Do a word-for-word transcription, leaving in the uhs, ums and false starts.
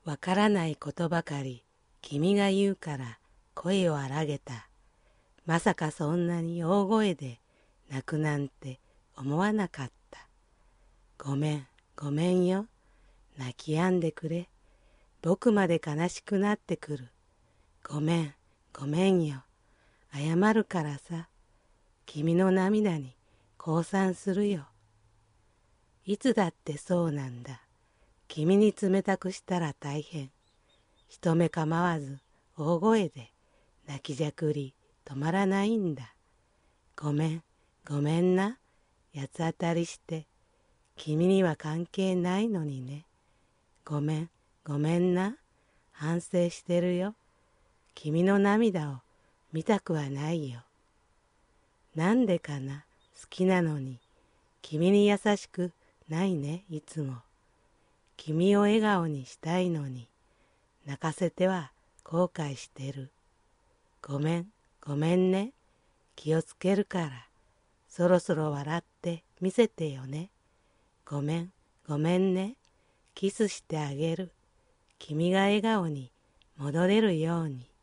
わからないことばかり君が言うから声を荒げた。まさかそんなに大声で泣くなんて思わなかった。ごめん、ごめんよ。泣き止んでくれ。僕まで悲しくなってくる。ごめん、ごめんよ。謝るからさ。君の涙に降参するよ。いつだってそうなんだ。君に冷たくしたら大変。人目構わず大声で泣きじゃくり止まらないんだ。ごめん、ごめんな。八つ当たりして。君には関係ないのにね。ごめん、ごめんな。反省してるよ。君の涙を見たくはないよ。なんでかな、好きなのに。君に優しくないね、いつも。君を笑顔にしたいのに。泣かせては後悔してる。ごめん、ごめんね。気をつけるから。そろそろ笑って見せてよね。ごめん、ごめんね。キスしてあげる。君が笑顔に戻れるように。